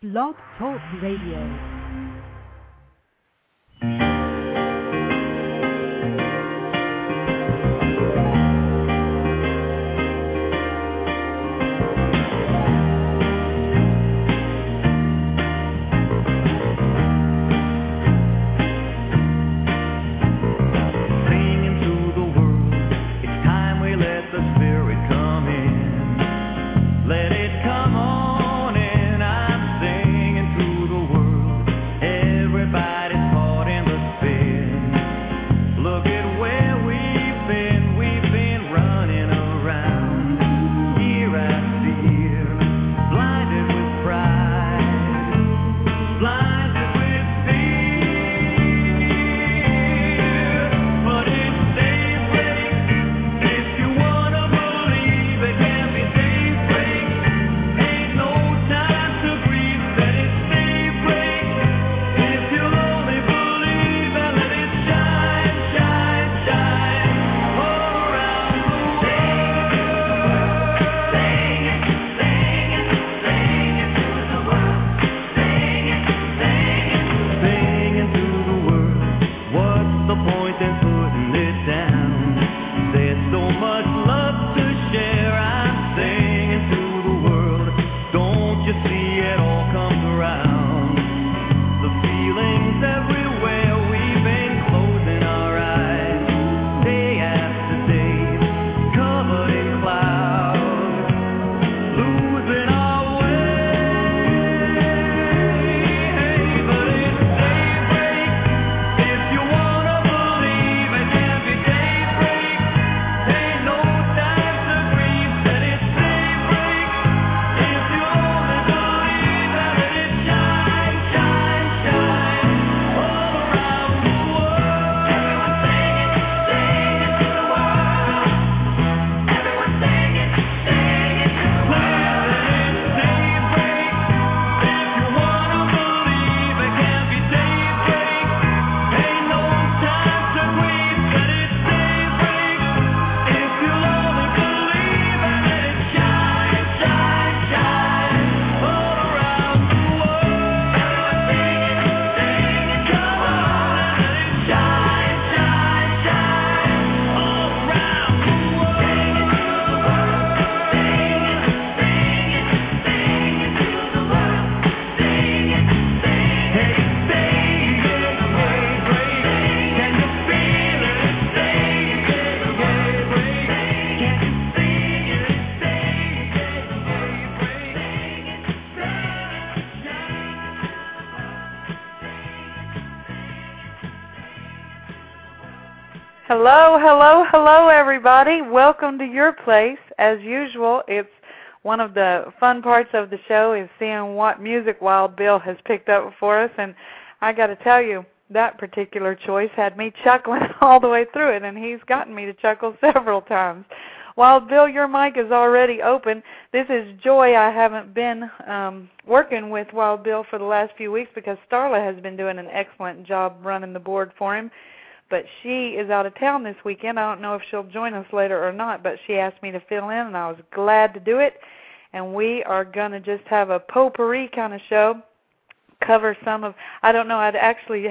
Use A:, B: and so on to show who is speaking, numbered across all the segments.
A: Blog Talk Radio.
B: Hello, hello, hello, everybody. Welcome to your place. As usual, it's one of the fun parts of the show is seeing what music Wild Bill has picked up for us. And I got to tell you, that particular choice had me chuckling all the way through it, and he's gotten me to chuckle several times. Wild Bill, your mic is already open. This is Joy. I haven't been working with Wild Bill for the last few weeks because Starla has been doing an excellent job running the board for him. But she is out of town this weekend. I don't know if she'll join us later or not, but she asked me to fill in, and I was glad to do it. And we are going to just have a potpourri kind of show, cover some of, I don't know, I've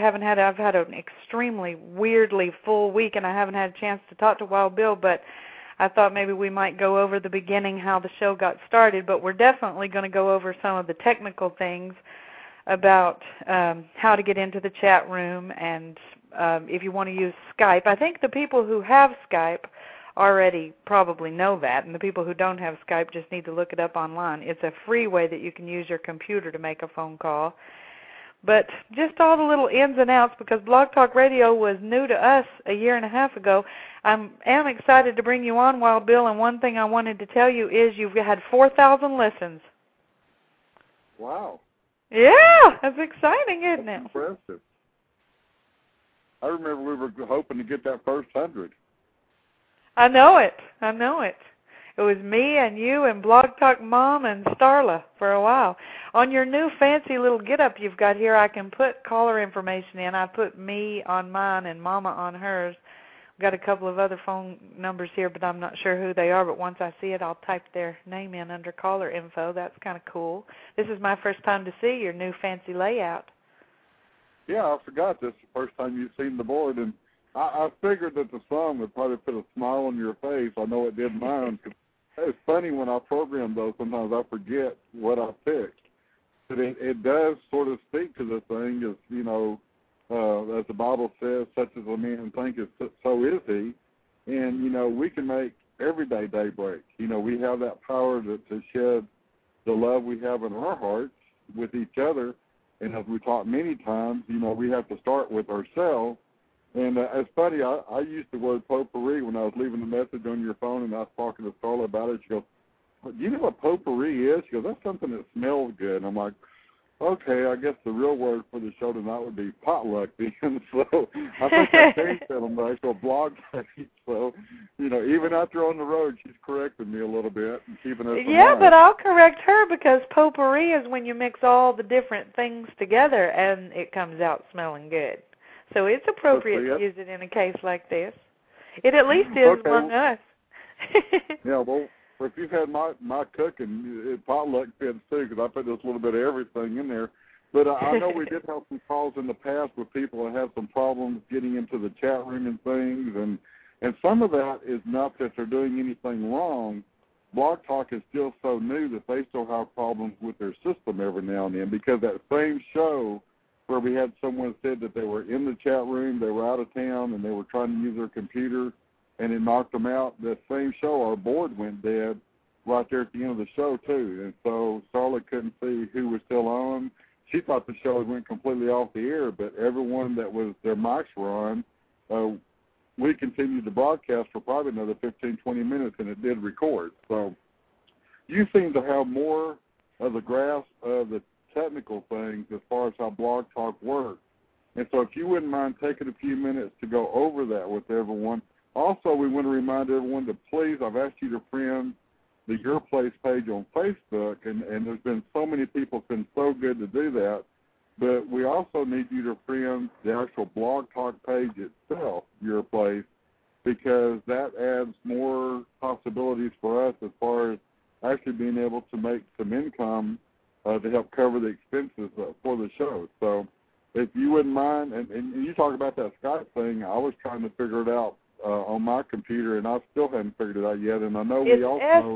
B: had an extremely weirdly full week, and I haven't had a chance to talk to Wild Bill, but I thought maybe we might go over the beginning, how the show got started. But we're definitely going to go over some of the technical things about how to get into the chat room and if you want to use Skype. I think the people who have Skype already probably know that, and the people who don't have Skype just need to look it up online. It's a free way that you can use your computer to make a phone call. But just all the little ins and outs, because Blog Talk Radio was new to us a year and a half ago. I am excited to bring you on, Wild Bill, and one thing I wanted to tell you is you've had 4,000 listens.
C: Wow.
B: Yeah, that's exciting, isn't it?
C: Impressive. I remember we were hoping to get that first 100.
B: I know it. It was me and you and Blog Talk Mom and Starla for a while. On your new fancy little get-up you've got here, I can put caller information in. I put me on mine and Mama on hers. got a couple of other phone numbers here, but I'm not sure who they are. But once I see it, I'll type their name in under caller info. That's kind of cool. This is my first time to see your new fancy layout.
C: Yeah, I forgot this is the first time you've seen the board, and I figured that the song would probably put a smile on your face. I know it did mine. Cause it's funny when I program those, sometimes I forget what I picked. But it does sort of speak to the thing, as, you know, as the Bible says, such as a man thinketh, so is he. And, you know, we can make everyday daybreak. You know, we have that power to shed the love we have in our hearts with each other. And as we talked many times, you know, we have to start with ourselves. And it's funny, I used the word potpourri when I was leaving a message on your phone, and I was talking to Scarlett about it. She goes, do you know what potpourri is? She goes, that's something that smells good. And I'm like, okay, I guess the real word for the show tonight would be potluck. And so I think I changed that on the actual blog page. So, you know, even after on the road, she's correcting me a little bit and keeping us in line.
B: But I'll correct her, because potpourri is when you mix all the different things together and it comes out smelling good. So it's appropriate to use it in a case like this. It at least is among us.
C: Yeah, well, if you've had my cooking, potluck fits too, because I put just a little bit of everything in there. But I know we did have some calls in the past with people that have some problems getting into the chat room and things, and some of that is not that they're doing anything wrong. Blog Talk is still so new that they still have problems with their system every now and then, because that same show where we had someone said that they were in the chat room, they were out of town, and they were trying to use their computer, and it knocked them out. That same show, our board went dead right there at the end of the show, too. And so Charlotte couldn't see who was still on. She thought the show went completely off the air, but everyone that was their mics were on, we continued to broadcast for probably another 15, 20 minutes, and it did record. So you seem to have more of the grasp of the technical things as far as how Blog Talk works. And so if you wouldn't mind taking a few minutes to go over that with everyone. Also, we want to remind everyone to please, I've asked you to friend the Your Place page on Facebook, and there's been so many people who've been so good to do that, but we also need you to friend the actual Blog Talk page itself, Your Place, because that adds more possibilities for us as far as actually being able to make some income to help cover the expenses for the show. So if you wouldn't mind, and you talk about that Skype thing, I was trying to figure it out on my computer, and I still haven't figured it out yet. And I know we also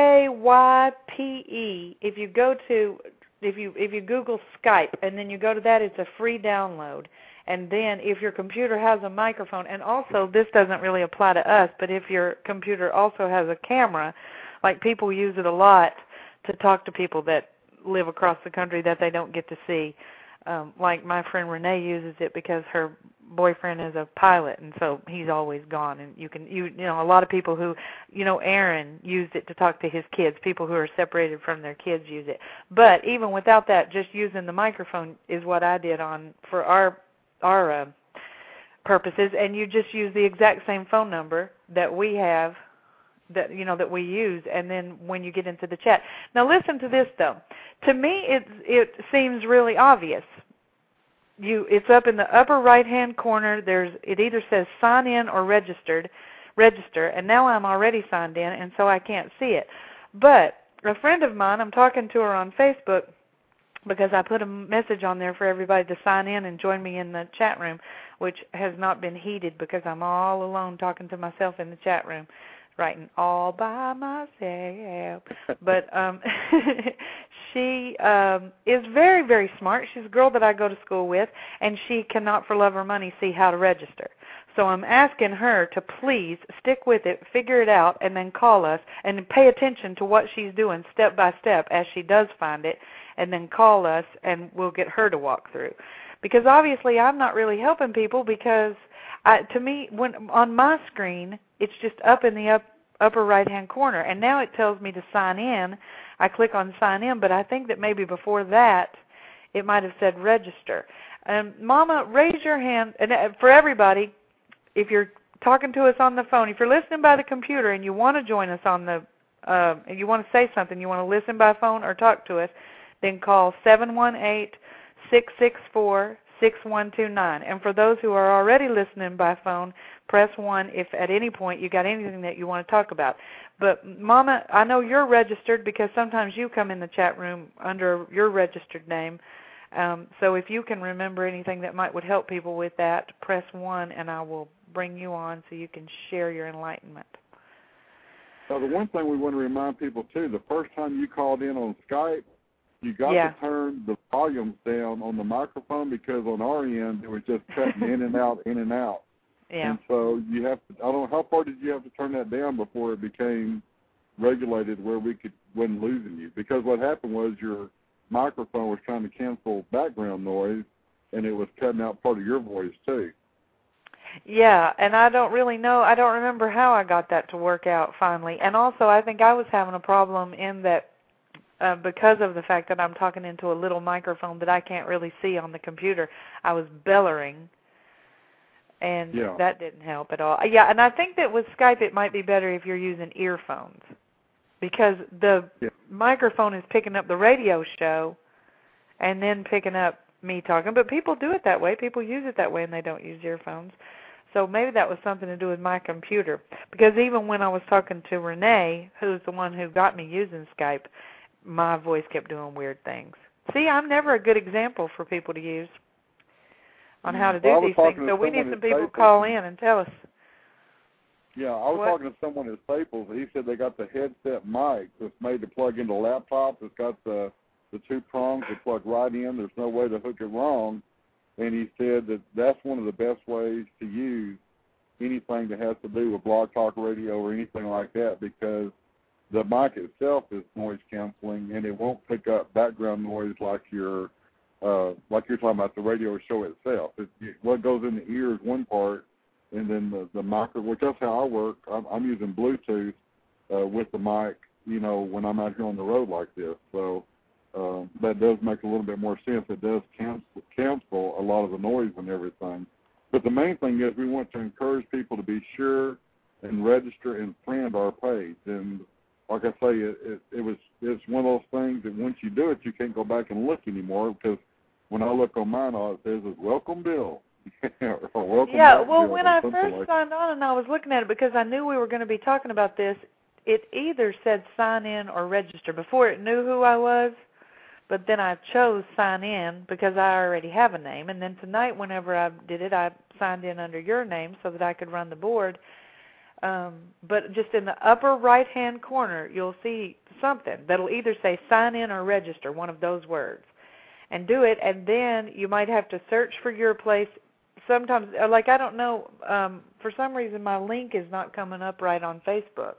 B: SKYPE. If you go to if you Google Skype and then you go to that, it's a free download. And then if your computer has a microphone, and also this doesn't really apply to us, but if your computer also has a camera, like people use it a lot to talk to people that live across the country that they don't get to see. Like my friend Renee uses it because her boyfriend is a pilot, and so he's always gone. And you know, a lot of people who, you know, Aaron used it to talk to his kids. People who are separated from their kids use it. But even without that, just using the microphone is what I did for our purposes. And you just use the exact same phone number that we have, that we use, and then when you get into the chat. Now listen to this though. To me, it seems really obvious. It's up in the upper right-hand corner. It either says sign in or register, and now I'm already signed in, and so I can't see it. But a friend of mine, I'm talking to her on Facebook because I put a message on there for everybody to sign in and join me in the chat room, which has not been heated because I'm all alone talking to myself in the chat room, writing all by myself. But she is very, very smart. She's a girl that I go to school with, and she cannot for love or money see how to register. So I'm asking her to please stick with it, figure it out, and then call us and pay attention to what she's doing step by step as she does find it, and then call us, and we'll get her to walk through. Because obviously I'm not really helping people because to me, when on my screen, it's just up in the upper right-hand corner, and now it tells me to sign in. I click on sign in, but I think that maybe before that it might have said register. Mama, raise your hand, and for everybody, if you're talking to us on the phone, if you're listening by the computer and you want to join us on the, you want to say something, you want to listen by phone or talk to us, then call 718-664-6129. And for those who are already listening by phone, press 1 if at any point you got anything that you want to talk about. But, Mama, I know you're registered because sometimes you come in the chat room under your registered name. So if you can remember anything that would help people with that, press 1, and I will bring you on so you can share your enlightenment.
C: Now, the one thing we want to remind people, too, the first time you called in on Skype, you got to turn the volumes down on the microphone because on our end it was just cutting in and out, in and out.
B: Yeah.
C: And so you have to, I don't know, how far did you have to turn that down before it became regulated where we wasn't losing you? Because what happened was your microphone was trying to cancel background noise and it was cutting out part of your voice too.
B: Yeah, and I don't really know. I don't remember how I got that to work out finally. And also I think I was having a problem in that because of the fact that I'm talking into a little microphone that I can't really see on the computer, I was bellowing, and that didn't help at all. Yeah, and I think that with Skype it might be better if you're using earphones because the microphone is picking up the radio show and then picking up me talking. But people do it that way. People use it that way, and they don't use earphones. So maybe that was something to do with my computer. Because even when I was talking to Renee, who's the one who got me using Skype, my voice kept doing weird things. See, I'm never a good example for people to use on how to do these things. So we need some people to call in and tell us.
C: Yeah, I was talking to someone at Staples. He said they got the headset mic that's made to plug into laptops. It's got the 2 prongs that plug right in. There's no way to hook it wrong. And he said that that's one of the best ways to use anything that has to do with Blog Talk Radio or anything like that because the mic itself is noise canceling and it won't pick up background noise like you're talking about the radio show itself. What goes in the ear is one part, and then the mic, which that's how I work. I'm using Bluetooth with the mic, when I'm out here on the road like this. So that does make a little bit more sense. It does cancel a lot of the noise and everything. But the main thing is we want to encourage people to be sure and register and friend our page. And like I say, it's one of those things that once you do it, you can't go back and look anymore because when I look on mine, all it says is "Welcome, Bill." Or "Welcome back,
B: well,
C: Bill,"
B: when I first signed on and I was looking at it because I knew we were going to be talking about this, it either said sign in or register before it knew who I was. But then I chose sign in because I already have a name. And then tonight, whenever I did it, I signed in under your name so that I could run the board. But just in the upper right-hand corner, you'll see something that'll either say sign in or register, one of those words. And do it, and then you might have to search for your place. Sometimes, like I don't know, for some reason my link is not coming up right on Facebook.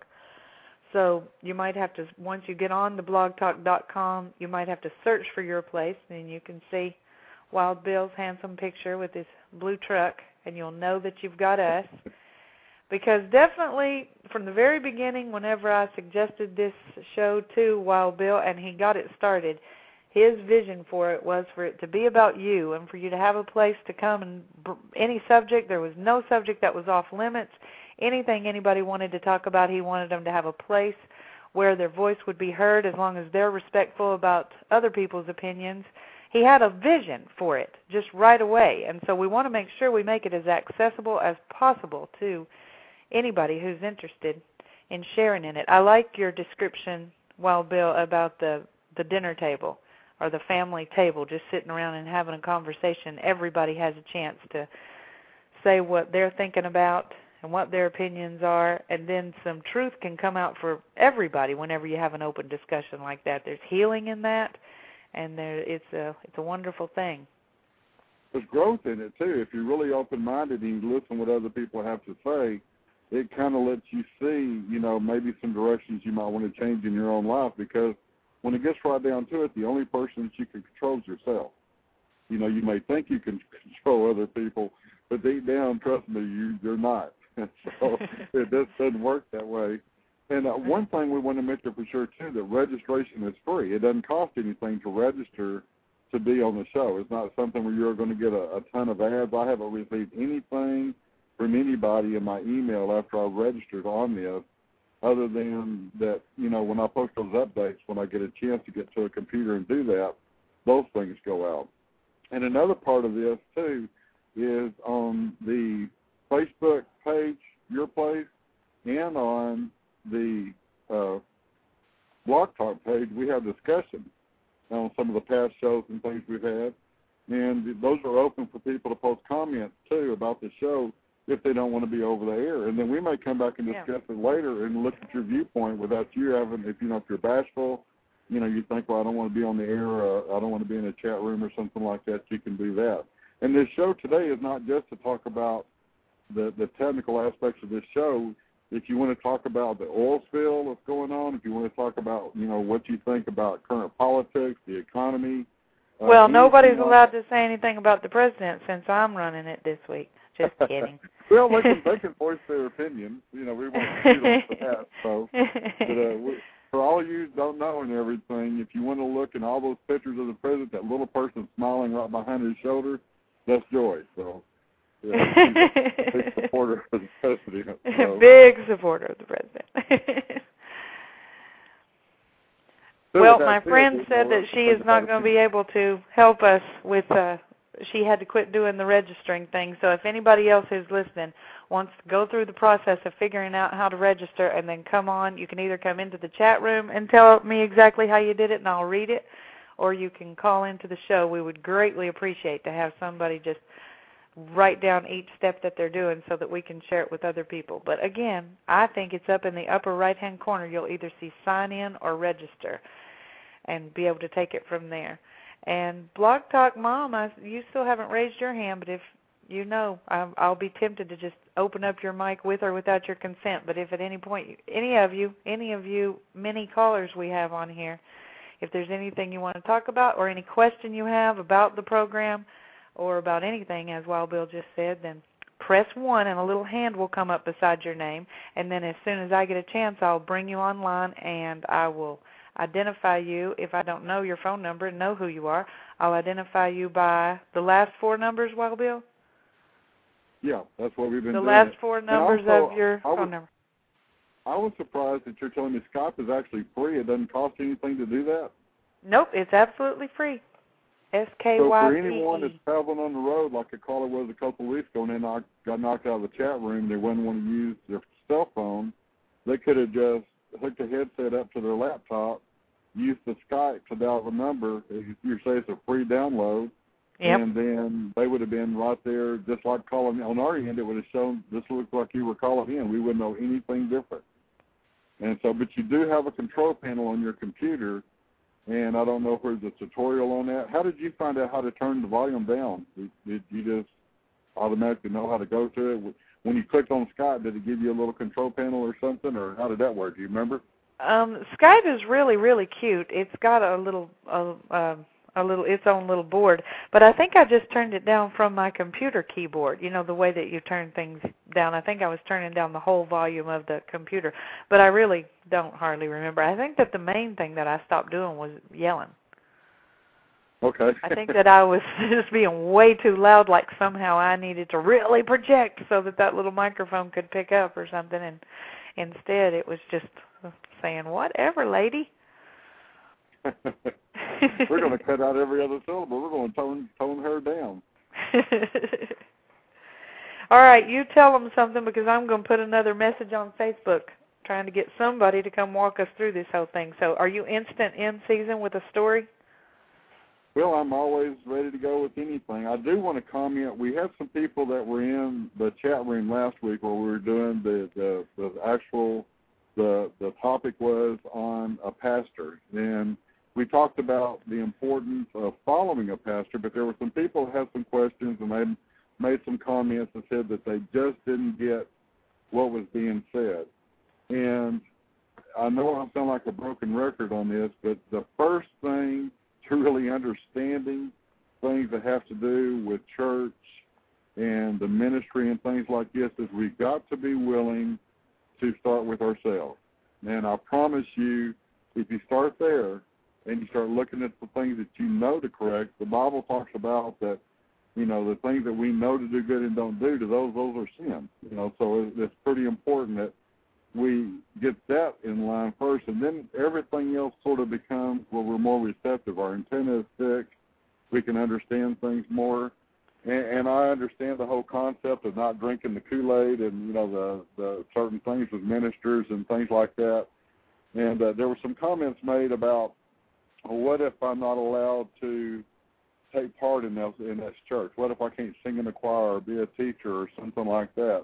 B: So you might have to, once you get on the blogtalk.com, you might have to search for your place, and you can see Wild Bill's handsome picture with his blue truck, and you'll know that you've got us. Because definitely, from the very beginning, whenever I suggested this show to Wild Bill, and he got it started, his vision for it was for it to be about you and for you to have a place to come and any subject. There was no subject that was off limits. Anything anybody wanted to talk about, he wanted them to have a place where their voice would be heard as long as they're respectful about other people's opinions. He had a vision for it just right away, and so we want to make sure we make it as accessible as possible to anybody who's interested in sharing in it. I like your description, Wild Bill, about the dinner table or the family table, just sitting around and having a conversation. Everybody has a chance to say what they're thinking about and what their opinions are, and then some truth can come out for everybody whenever you have an open discussion like that. There's healing in that, and it's a wonderful thing.
C: There's growth in it, too. If you're really open-minded and you listen what other people have to say, it kind of lets you see, maybe some directions you might want to change in your own life, because when it gets right down to it, the only person that you can control is yourself. You may think you can control other people, but deep down, trust me, you're not. So it just doesn't work that way. And one thing we want to mention for sure, too, that registration is free. It doesn't cost anything to register to be on the show. It's not something where you're going to get a ton of ads. I haven't received anything from anybody in my email after I registered on this, other than that, when I post those updates, when I get a chance to get to a computer and do that, those things go out. And another part of this, too, is on the Facebook page, Your Place, and on the Blog Talk page, we have discussion on some of the past shows and things we've had. And those are open for people to post comments, too, about the show if they don't want to be over the air. And then we may come back and discuss it later and look at your viewpoint without you having, if you're bashful, you think, well, I don't want to be on the air, I don't want to be in a chat room or something like that, you can do that. And this show today is not just to talk about the technical aspects of this show. If you want to talk about the oil spill that's going on, if you want to talk about, what you think about current politics, the economy.
B: Well, nobody's allowed to say anything about the president since I'm running it this week. Just kidding.
C: Well, they can voice their opinion. We won't shoot on for that. So, but, for all you don't know and everything, if you want to look in all those pictures of the president, that little person smiling right behind his shoulder, that's Joy. So, yeah, she's a big supporter of the president. So.
B: Big supporter of the president. Well, my friend said that she is not going to be able to help us with, she had to quit doing the registering thing. So if anybody else who's listening wants to go through the process of figuring out how to register and then come on, you can either come into the chat room and tell me exactly how you did it and I'll read it, or you can call into the show. We would greatly appreciate to have somebody just write down each step that they're doing so that we can share it with other people. But again, I think it's up in the upper right-hand corner. You'll either see sign in or register and be able to take it from there. And Blog Talk Mom, you still haven't raised your hand, but if I'll be tempted to just open up your mic with or without your consent. But if at any point, any of you, many callers we have on here, if there's anything you want to talk about or any question you have about the program or about anything, as Wild Bill just said, then press 1 and a little hand will come up beside your name. And then as soon as I get a chance, I'll bring you online and I will identify you. If I don't know your phone number and know who you are, I'll identify you by the last 4 numbers, Wild Bill?
C: Yeah, that's what we've been doing.
B: The last 4 numbers
C: also,
B: of your phone number.
C: I was surprised that you're telling me Skype is actually free. It doesn't cost anything to do that?
B: Nope, it's absolutely free. SKYPE.
C: So for anyone that's traveling on the road, like a caller was a couple of weeks ago, and then I got knocked out of the chat room, they wouldn't want to use their cell phone, they could have just hooked a headset up to their laptop, used the Skype to dial the number. You say it's a free download, and then they would have been right there, just like calling on our end. It would have shown this looks like you were calling in. We wouldn't know anything different. And so, but you do have a control panel on your computer, and I don't know if there's a tutorial on that. How did you find out how to turn the volume down? Did you just automatically know how to go to it? When you clicked on Skype, did it give you a little control panel or something, or how did that work? Do you remember?
B: Skype is really, really cute. It's got a little its own little board, but I think I just turned it down from my computer keyboard. You know, the way that you turn things down. I think I was turning down the whole volume of the computer, but I really don't hardly remember. I think that the main thing that I stopped doing was yelling.
C: Okay.
B: I think that I was just being way too loud, like somehow I needed to really project so that little microphone could pick up or something, and instead it was just saying, whatever, lady.
C: We're going to cut out every other syllable. We're going to tone her down.
B: All right, you tell them something, because I'm going to put another message on Facebook trying to get somebody to come walk us through this whole thing. So are you instant in season with a story?
C: Well, I'm always ready to go with anything. I do want to comment. We had some people that were in the chat room last week where we were doing the topic was on a pastor. And we talked about the importance of following a pastor, but there were some people who had some questions, and they made some comments and said that they just didn't get what was being said. And I know I sound like a broken record on this, but the first thing to really understanding things that have to do with church and the ministry and things like this is we've got to be willing to start with ourselves. And I promise you, if you start there and you start looking at the things that you know to correct, the Bible talks about that, you know, the things that we know to do good and don't do, to those are sin. You know, so it's pretty important that we get that in line first, and then everything else sort of becomes where we're more receptive. Our antenna is thick. We can understand things more. And I understand the whole concept of not drinking the Kool-Aid and, the certain things with ministers and things like that. And there were some comments made about, well, what if I'm not allowed to take part in this church? What if I can't sing in the choir or be a teacher or something like that?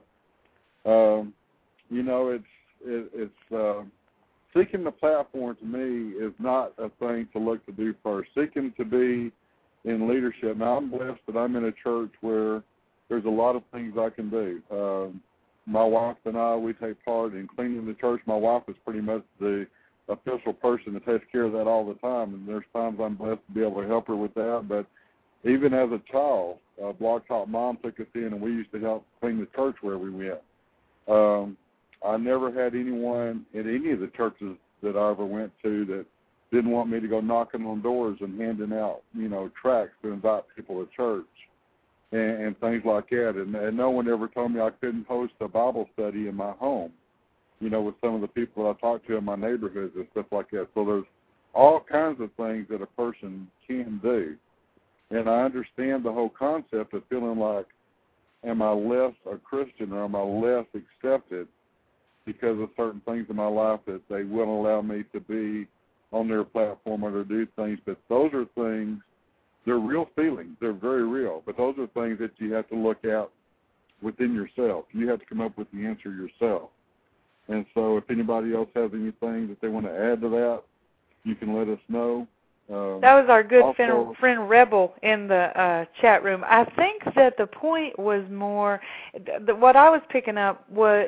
C: It's seeking the platform to me is not a thing to look to do first. Seeking to be in leadership. Now, I'm blessed that I'm in a church where there's a lot of things I can do. My wife and I, we take part in cleaning the church. My wife is pretty much the official person that takes care of that all the time, and there's times I'm blessed to be able to help her with that. But even as a child, Blog Talk Mom took us in, and we used to help clean the church where we went. I never had anyone at any of the churches that I ever went to that didn't want me to go knocking on doors and handing out, tracts to invite people to church and things like that. And no one ever told me I couldn't host a Bible study in my home, with some of the people I talk to in my neighborhoods and stuff like that. So there's all kinds of things that a person can do. And I understand the whole concept of feeling like, am I less a Christian or am I less accepted because of certain things in my life that they wouldn't allow me to be on their platform or to do things. But those are things, they're real feelings. They're very real. But those are things that you have to look at within yourself. You have to come up with the answer yourself. And so if anybody else has anything that they want to add to that, you can let us know.
B: That was our good friend Rebel in the chat room. I think that the point was more, what I was picking up was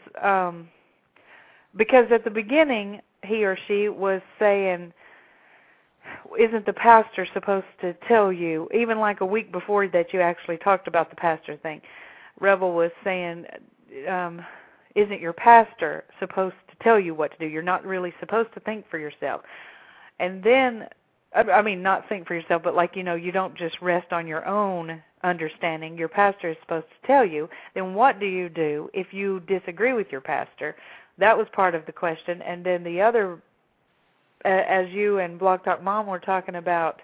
B: because at the beginning he or she was saying, isn't the pastor supposed to tell you, even like a week before that you actually talked about the pastor thing, Rebel was saying, isn't your pastor supposed to tell you what to do? You're not really supposed to think for yourself. And then, not think for yourself, but you don't just rest on your own understanding. Your pastor is supposed to tell you. Then what do you do if you disagree with your pastor? That was part of the question. And then the other, as you and Blog Talk Mom were talking about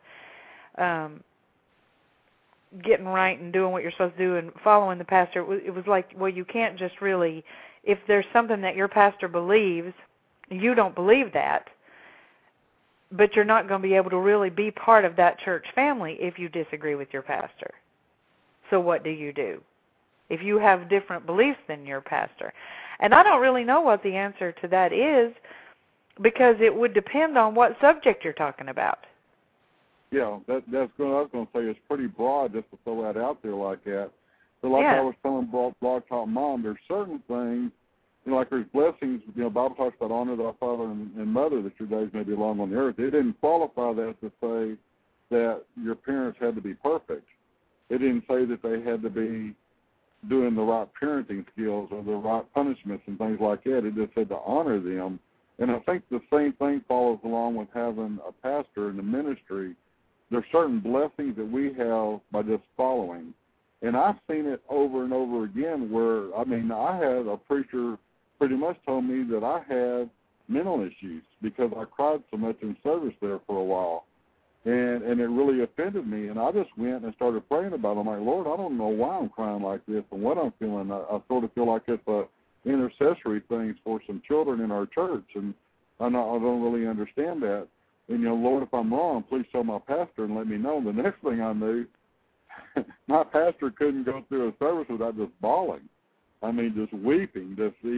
B: getting right and doing what you're supposed to do and following the pastor, it was like, well, you can't just really, if there's something that your pastor believes, you don't believe that, but you're not going to be able to really be part of that church family if you disagree with your pastor. So what do you do if you have different beliefs than your pastor? And I don't really know what the answer to that is, because it would depend on what subject you're talking about.
C: Yeah, that's what I was going to say. It's pretty broad just to throw that out there like that. So I was telling Blog Talk Mom, there's certain things, like there's blessings, Bible talks about honor thy father and mother that your days may be long on the earth. It didn't qualify that to say that your parents had to be perfect. It didn't say that they had to be doing the right parenting skills or the right punishments and things like that. It just said to honor them. And I think the same thing follows along with having a pastor in the ministry. There's certain blessings that we have by just following. And I've seen it over and over again where, I had a preacher pretty much told me that I had mental issues because I cried so much in service there for a while. And it really offended me. And I just went and started praying about it. I'm like, Lord, I don't know why I'm crying like this and what I'm feeling. I sort of feel like it's a intercessory things for some children in our church. And I don't really understand that. And, Lord, if I'm wrong, please tell my pastor and let me know. The next thing I knew, my pastor couldn't go through a service without just bawling. Just weeping.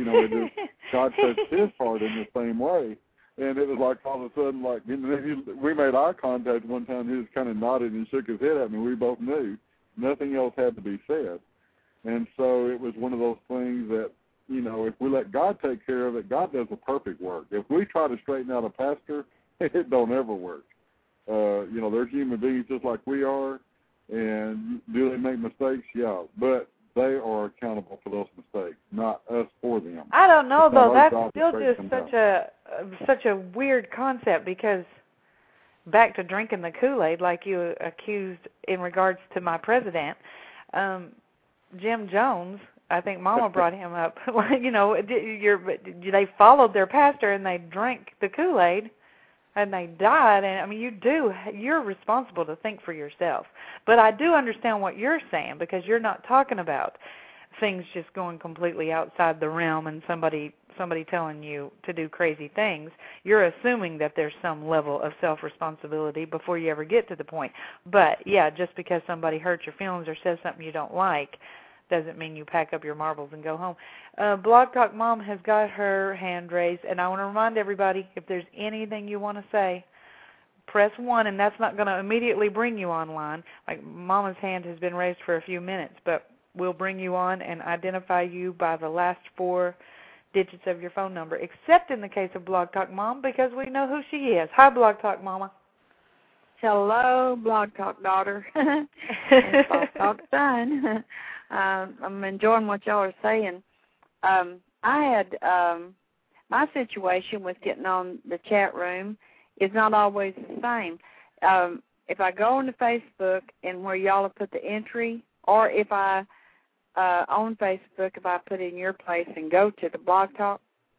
C: God touched his heart in the same way. And it was like all of a sudden, we made eye contact one time. He was kind of nodded and shook his head at me. We both knew nothing else had to be said. And so it was one of those things that, if we let God take care of it, God does a perfect work. If we try to straighten out a pastor, it don't ever work. They're human beings just like we are. And do they make mistakes? Yeah. But they are accountable for those mistakes, not us for them.
B: I don't know, though. That's still just such a weird concept, because back to drinking the Kool-Aid, like you accused in regards to my president, Jim Jones, I think Mama brought him up. They followed their pastor and they drank the Kool-Aid. and they died, and I mean, you're responsible to think for yourself. But I do understand what you're saying, because you're not talking about things just going completely outside the realm and somebody telling you to do crazy things. You're assuming that there's some level of self-responsibility before you ever get to the point. But, yeah, just because somebody hurts your feelings or says something you don't like doesn't mean you pack up your marbles and go home. Blog Talk Mom has got her hand raised, and I want to remind everybody, if there's anything you want to say, press 1, and that's not going to immediately bring you online. Like, Mama's hand has been raised for a few minutes, but we'll bring you on and identify you by the last 4 digits of your phone number, except in the case of Blog Talk Mom, because we know who she is. Hi, Blog Talk Mama.
A: Hello, Blog Talk daughter. And Blog Talk son. I'm enjoying what y'all are saying. I had my situation with getting on the chat room is not always the same. If I go on to Facebook and where y'all have put the entry, or if I on Facebook, if I put in your place and go to the Blog Talk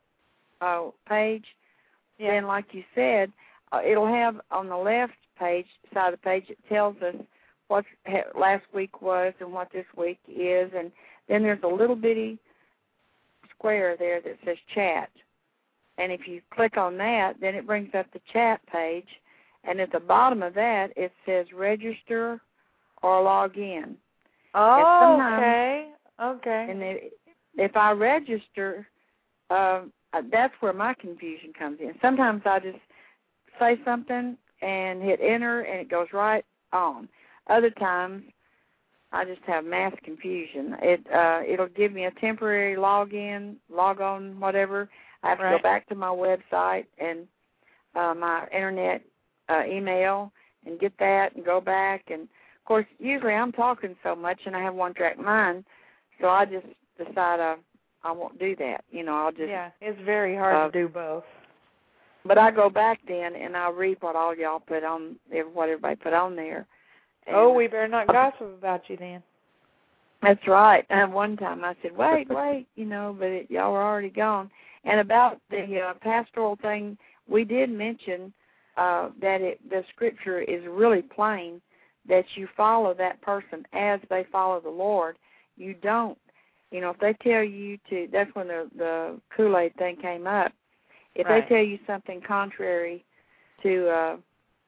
A: page, then like you said, it'll have on the left side of the page, it tells us what last week was and what this week is, and then there's a little bitty square there that says chat. And if you click on that, then it brings up the chat page, and at the bottom of that, it says register or log in.
B: Oh, okay.
A: And if I register, that's where my confusion comes in. Sometimes I just say something and hit enter, and it goes right on. Other times, I just have mass confusion. It'll give me a temporary log on, whatever. I have to go back to my website and my internet email and get that and go back. And, of course, usually I'm talking so much and I have one-track mind, so I just decide I won't do that. I'll just...
B: Yeah, it's very hard to do both.
A: But I go back then and I'll read what all y'all put on, what everybody put on there.
B: And we better not gossip about you then.
A: That's right. And one time I said, wait, but y'all were already gone. And about the pastoral thing, we did mention that the scripture is really plain that you follow that person as they follow the Lord. You don't, if they tell you to, that's when the Kool-Aid thing came up. If they tell you something contrary to,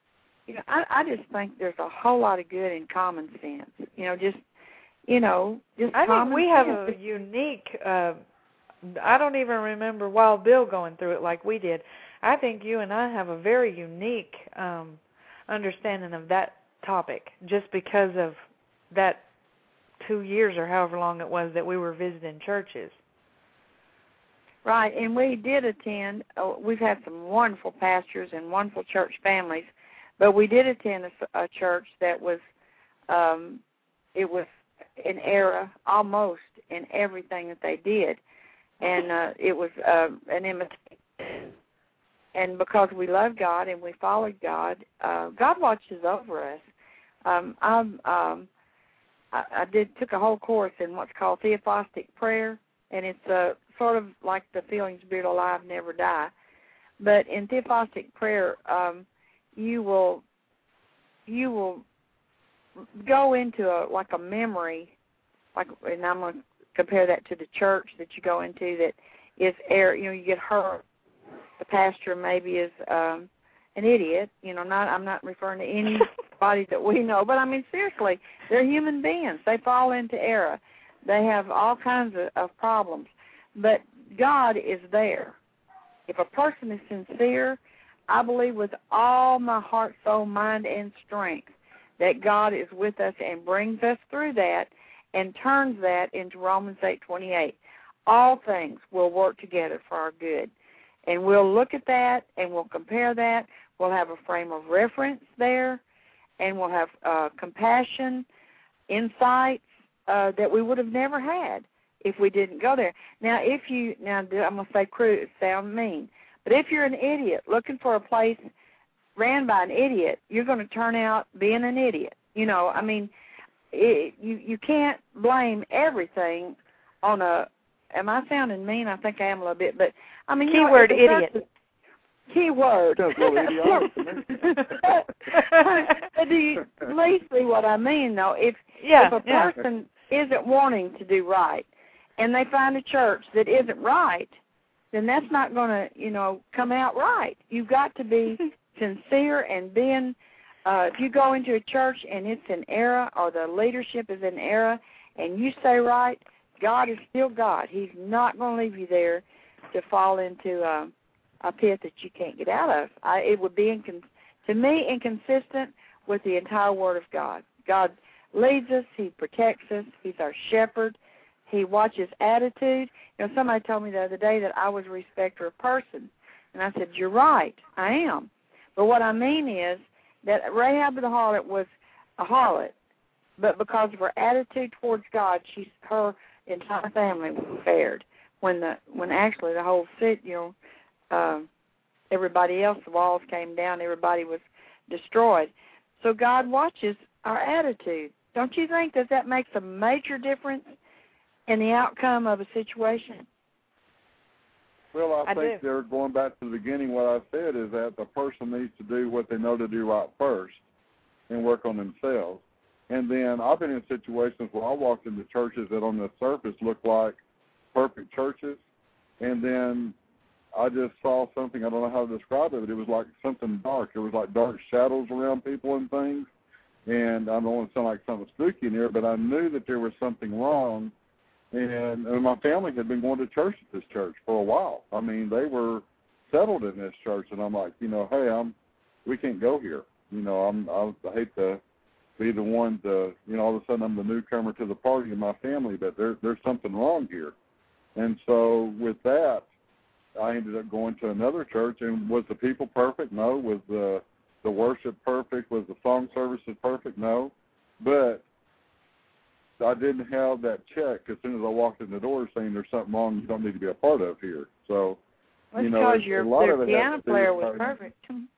A: I just think there's a whole lot of good in common sense. Just
B: I think we have a unique, I don't even remember Wild Bill going through it like we did. I think you and I have a very unique understanding of that topic, just because of that 2 years or however long it was that we were visiting churches.
A: Right, and we did attend, we've had some wonderful pastors and wonderful church families, but we did attend a church that was, it was an error almost in everything that they did, and it was an imitation. And because we love God and we followed God, God watches over us. I took a whole course in what's called theophostic prayer, and it's sort of like the feelings buried alive, never die. But in theophostic prayer, you will go into a memory, and I'm going to compare that to the church that you go into that is you get hurt. The pastor maybe is an idiot. I'm not referring to anybody that we know, but I mean seriously, they're human beings. They fall into error. They have all kinds of problems. But God is there. If a person is sincere, I believe with all my heart, soul, mind, and strength that God is with us and brings us through that and turns that into Romans 8:28. All things will work together for our good. And we'll look at that and we'll compare that. We'll have a frame of reference there, and we'll have compassion, insights that we would have never had if we didn't go there. Now, I'm going to say crude, it sounds mean, but if you're an idiot looking for a place ran by an idiot, you're going to turn out being an idiot. I mean, you can't blame everything on am I sounding mean? I think I am a little bit, but I mean,
B: keyword idiot.
A: Key word.
C: That's a little idiotic to me.
A: But do you at least see what I mean, though? If a person isn't wanting to do right and they find a church that isn't right, then that's not going to, come out right. You've got to be sincere and being, if you go into a church and it's in error or the leadership is in error and you stay right, God is still God. He's not going to leave you there to fall into a pit that you can't get out of. It would be, to me, inconsistent with the entire Word of God. God leads us. He protects us. He's our shepherd. He watches attitude. Somebody told me the other day that I was a respecter of person. And I said, you're right, I am. But what I mean is that Rahab the harlot was a harlot, but because of her attitude towards God, her entire family was spared. When actually the whole city, everybody else, the walls came down, everybody was destroyed. So God watches our attitude. Don't you think that makes a major difference in the outcome of a situation?
C: Well, I think they're going back to the beginning. What I said is that the person needs to do what they know to do right first and work on themselves. And then I've been in situations where I walked into churches that on the surface looked like perfect churches, and then I just saw something, I don't know how to describe it, but it was like something dark. It was like dark shadows around people and things, and I don't want to sound like something spooky in there, but I knew that there was something wrong, and my family had been going to church at this church for a while. I mean, they were settled in this church, and I'm like, hey, we can't go here. I hate to be the one to, all of a sudden I'm the newcomer to the party in my family, but there's something wrong here. And so with that, I ended up going to another church, and was the people perfect? No. Was the worship perfect? Was the song services perfect? No. But I didn't have that check as soon as I walked in the door saying there's something wrong you don't need to be a part of here. So,
A: well, because your piano player was perfect.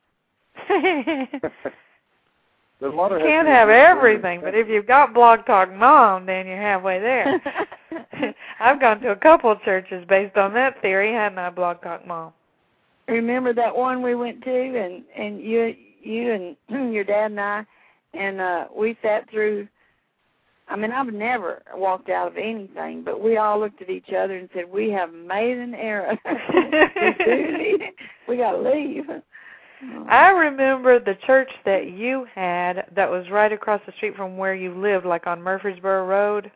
C: There's a lot
B: you
C: of
B: can't have everything, but if you've got Blog Talk Mom, then you're halfway there. I've gone to a couple of churches based on that theory, hadn't I, Blog Talk Mom?
A: Remember that one we went to, and you and your dad and I, and we sat through. I mean, I've never walked out of anything, but we all looked at each other and said, we have made an error. We got to leave.
B: I remember the church that you had that was right across the street from where you lived, like on Murfreesboro Road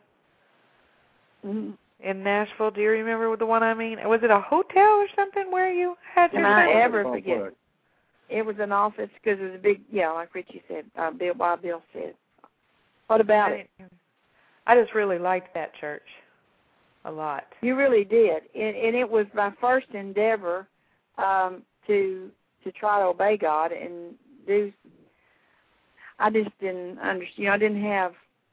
B: in Nashville. Do you remember the one I mean? Was it a hotel or something where you had your...
A: Can I ever forget? It was an office because it was a big, like Richie said, Bill said. What about it?
B: I just really liked that church a lot. You
A: really did. And it was my first endeavor to try to obey God and do. I just didn't understand. I didn't have.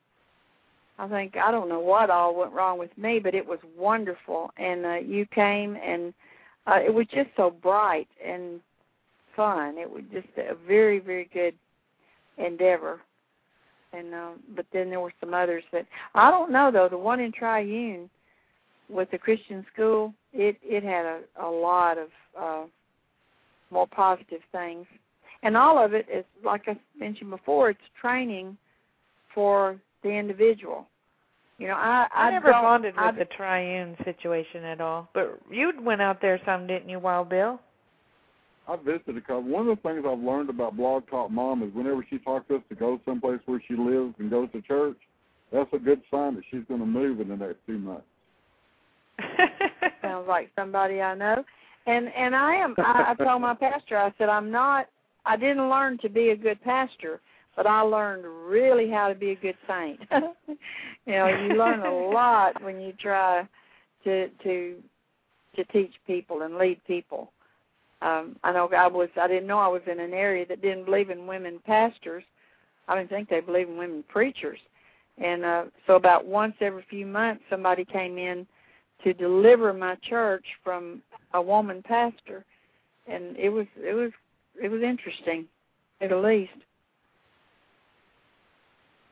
A: I don't know what all went wrong with me, but it was wonderful. And you came, and it was just so bright and fun. It was just a very, very good endeavor. And but then there were some others that I don't know though. The one in Triune with the Christian school, it had a lot of more positive things, and all of it is, like I mentioned before, it's training for the individual. I
B: never bonded with the Triune situation at all, but you went out there some, didn't you, Wild Bill?
C: I visited because one of the things I've learned about Blog Talk Mom is whenever she talks to us to go someplace where she lives and goes to church, that's a good sign that she's going to move in the next 2 months.
A: Sounds like somebody I know. And I told my pastor, I said, I didn't learn to be a good pastor, but I learned really how to be a good saint. You learn a lot when you try to teach people and lead people. I didn't know I was in an area that didn't believe in women pastors. I didn't think they believed in women preachers. And so about once every few months, somebody came in to deliver my church from a woman pastor, and it was interesting, at least.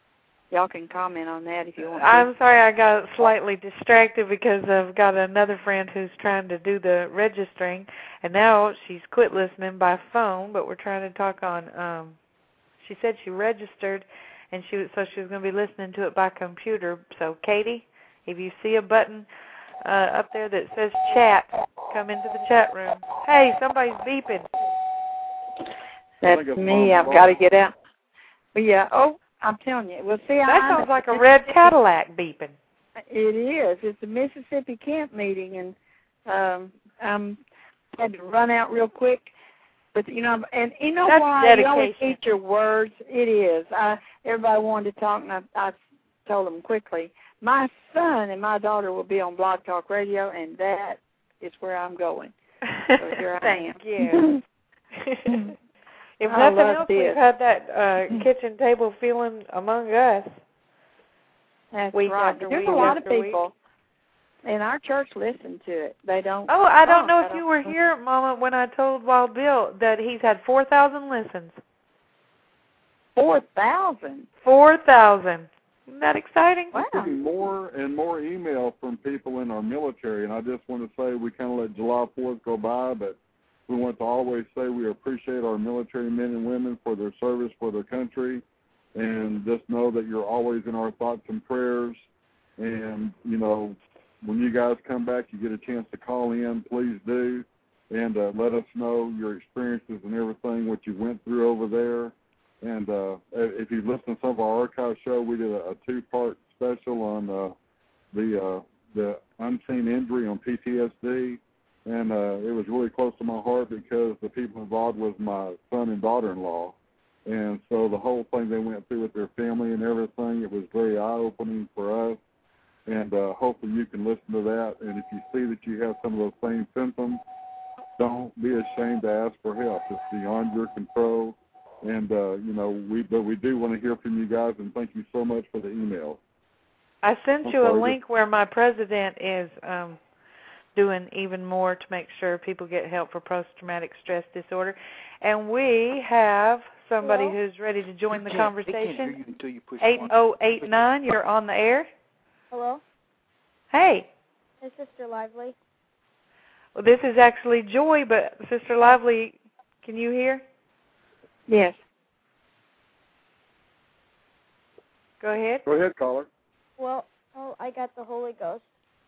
A: y'all can comment on that if you want to.
B: I'm sorry I got slightly distracted because I've got another friend who's trying to do the registering, and now she's quit listening by phone, but we're trying to talk on, she said she registered, and she was going to be listening to it by computer. So, Katie, if you see a button up there that says chat, come into the chat room. Hey, somebody's beeping.
A: That's me. I've got to get out. But yeah, I'm telling you. Well, see,
B: that sounds like a red Cadillac beeping.
A: It is. It's a Mississippi camp meeting, and I had to run out real quick. But, and you know
B: That's
A: why?
B: dedication.
A: You always eat your words. It is. Everybody wanted to talk, and I told them quickly. My son and my daughter will be on Blog Talk Radio, and that is where I'm going. So here I am.
B: Thank you. If nothing else, we've had that kitchen table feeling among us.
A: That's
B: week
A: right.
B: After
A: There's
B: week
A: a lot
B: after
A: of people in our church listen to it. They don't.
B: Oh, I don't know if you were here, Mama, when I told Wild Bill that he's had 4,000 listens.
A: 4,000?
B: 4,000. Isn't that exciting?
A: Wow.
C: We're getting more and more email from people in our military, and I just want to say we kind of let July 4th go by, but we want to always say we appreciate our military men and women for their service for their country, and just know that you're always in our thoughts and prayers. And, when you guys come back, you get a chance to call in, please do, and let us know your experiences and everything, what you went through over there. And if you listen to some of our archive show, we did a two-part special on the unseen injury on PTSD. And it was really close to my heart because the people involved was my son and daughter-in-law. And so the whole thing they went through with their family and everything, it was very eye-opening for us. And hopefully you can listen to that. And if you see that you have some of those same symptoms, don't be ashamed to ask for help. It's beyond your control. And, we do want to hear from you guys, and thank you so much for the email.
B: I sent you a link where my president is doing even more to make sure people get help for post-traumatic stress disorder. And we have somebody who's ready to join the conversation. 8089, you're on the air.
D: Hello?
B: Hey.
D: It's Sister Lively.
B: Well, this is actually Joy, but Sister Lively, can you hear?
A: Yes.
B: Go ahead.
C: Go ahead, caller.
D: Well, I got the Holy Ghost.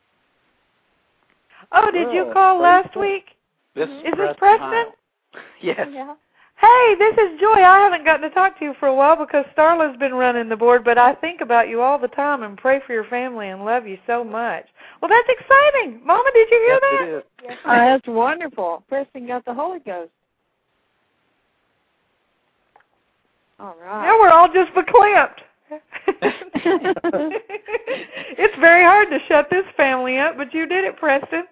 B: Oh, did you call last week?
E: Is
B: this Preston?
E: Yes.
D: Yeah.
B: Hey, this is Joy. I haven't gotten to talk to you for a while because Starla's been running the board, but I think about you all the time and pray for your family and love you so much. Well, that's exciting. Mama, did you hear that?
E: It is.
D: Yes.
A: That's wonderful. Preston got the Holy Ghost. All right.
B: Now we're all just verklempt. It's very hard to shut this family up, but you did it, Preston.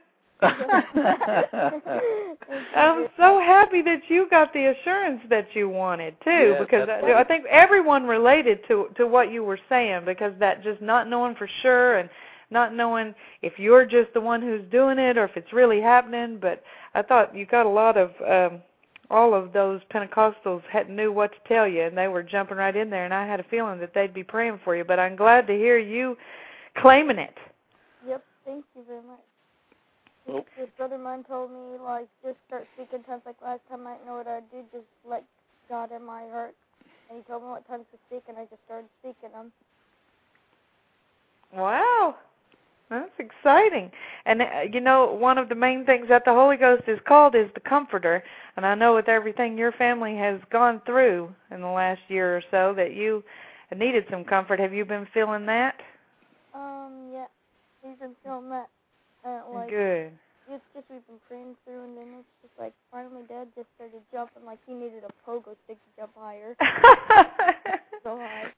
B: I'm so happy that you got the assurance that you wanted, too, because I think everyone related to what you were saying, because that just not knowing for sure and not knowing if you're just the one who's doing it or if it's really happening. But I thought you got a lot of all of those Pentecostals knew what to tell you, and they were jumping right in there, and I had a feeling that they'd be praying for you. But I'm glad to hear you claiming it.
D: Yep, thank you very much. This brother of mine told me, just start speaking tongues like last time. I didn't know what I'd do, just let God in my heart. And he told me what tongues to speak, and I just started speaking them.
B: Wow. That's exciting. And, one of the main things that the Holy Ghost is called is the Comforter. And I know with everything your family has gone through in the last year or so that you needed some comfort. Have you been feeling that?
D: Yeah. We've been feeling that.
B: Good.
D: It's just we've been praying through, and then it's just finally Dad just started jumping like he needed a pogo stick to jump higher. So high.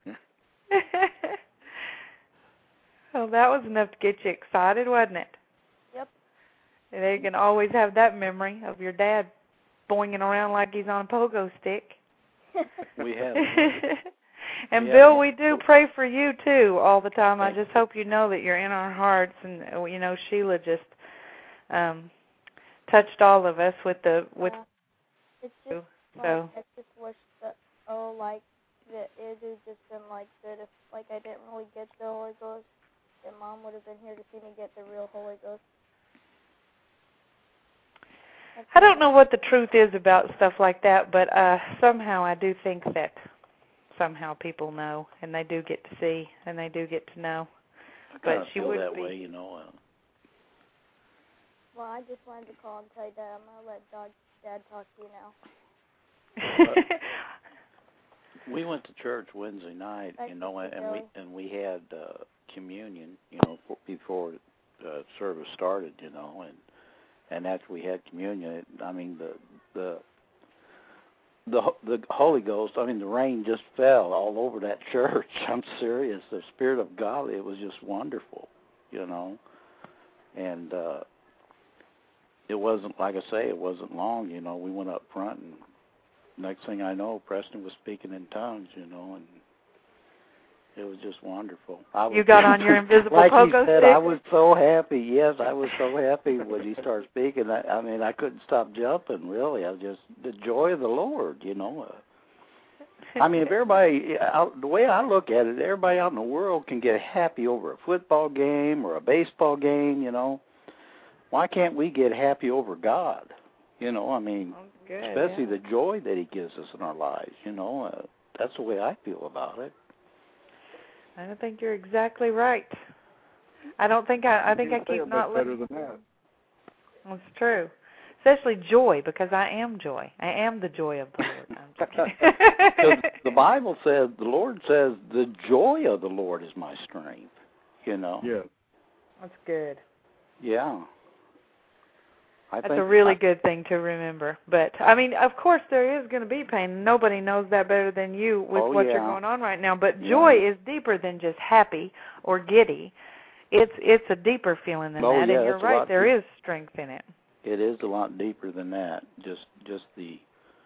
B: Well, that was enough to get you excited, wasn't it?
D: Yep.
B: And you can always have that memory of your dad boinging around like he's on a pogo stick.
E: We have.
B: And Bill, we do pray for you too all the time. I just hope you know that you're in our hearts, and Sheila just touched all of us with
D: it's just
B: so.
D: I just wish that it has just been like that. If like I didn't really get the Holy Ghost, then Mom would have been here to see me get the real Holy Ghost.
B: I don't know what the truth is about stuff like that, but somehow I do think that somehow people know, and they do get to see, and they do get to know. But she would
E: that
B: be.
E: way, you know.
D: Well, I just wanted to call and tell you that I'm gonna let Dad talk to you now.
E: We went to church Wednesday night, you know, and we had communion, you know, before service started, you know, and after we had communion, I mean the Holy Ghost, I mean the rain just fell all over that church. I'm serious. The Spirit of God, it was just wonderful, you know, and it wasn't, like I say, it wasn't long, you know. We went up front, and next thing I know, Preston was speaking in tongues, you know, and it was just wonderful.
B: You got on your invisible
E: like
B: pogo
E: he said,
B: stick?
E: I was so happy. Yes, I was so happy when he started speaking. I mean, I couldn't stop jumping, really. I was just, the joy of the Lord, you know. I mean, if everybody, the way I look at it, everybody out in the world can get happy over a football game or a baseball game, you know. Why can't we get happy over God? You know, I mean, especially the joy that he gives us in our lives, you know. That's the way I feel about it.
B: I think you're exactly right. I think I keep not
C: better than that.
B: That's true. Especially joy, because I am joy. I am the joy of the Lord.
E: Because the Bible says, the Lord says, the joy of the Lord is my strength, you know.
C: Yes.
B: That's good.
E: Yeah.
B: That's a really good thing to remember. But, I mean, of course there is going to be pain. Nobody knows that better than you with what you're going on right now. But joy is deeper than just happy or giddy. It's a deeper feeling than that. And you're right, there is strength in it.
E: It is a lot deeper than that. Just it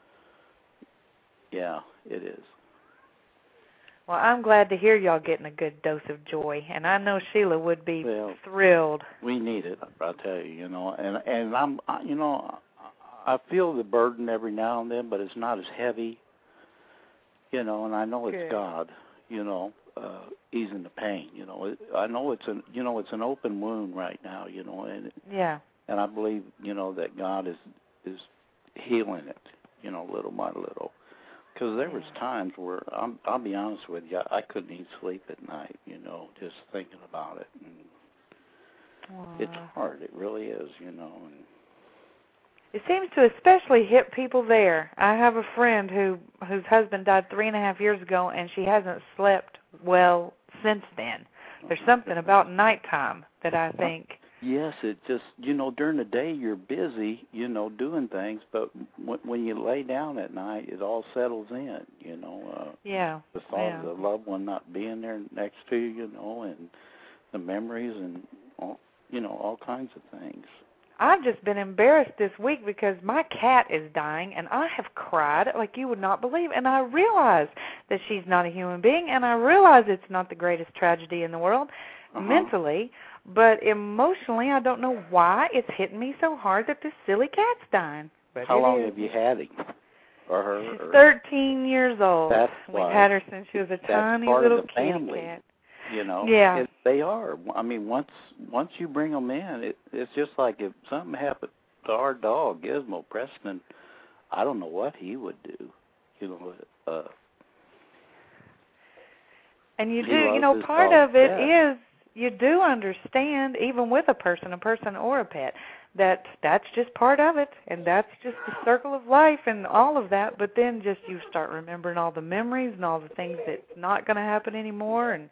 E: is.
B: Well, I'm glad to hear y'all getting a good dose of joy, and I know Sheila would be thrilled.
E: We need it, I tell you, you know, and I'm, you know, I feel the burden every now and then, but it's not as heavy, you know, and I know it's God, you know, easing the pain, you know. I know it's an open wound right now, you know, and and I believe, you know, that God is healing it, you know, little by little. Because there was times where, I'll be honest with you, I couldn't even sleep at night, you know, just thinking about it. And it's hard. It really is, you know. And
B: it seems to especially hit people there. I have a friend whose husband died 3.5 years ago, and she hasn't slept well since then. There's something about nighttime that I think...
E: Yes, it just, you know, during the day you're busy, you know, doing things, but when you lay down at night, it all settles in, you know. The thought of the loved one not being there next to you, you know, and the memories and, all, you know, all kinds of things.
B: I've just been embarrassed this week because my cat is dying, and I have cried like you would not believe, and I realize that she's not a human being, and I realize it's not the greatest tragedy in the world mentally. But emotionally, I don't know why it's hitting me so hard that this silly cat's dying. But
E: how long have you had him or her?
B: She's 13 years old. We've had her since she was a tiny little kitty cat.
E: You know, they are. I mean, once you bring them in, it's just like if something happened to our dog, Gizmo Preston, I don't know what he would do. You know,
B: and you do. You know, part of it is. You do understand, even with a person or a pet, that's just part of it, and that's just the circle of life and all of that. But then just you start remembering all the memories and all the things that's not going to happen anymore, and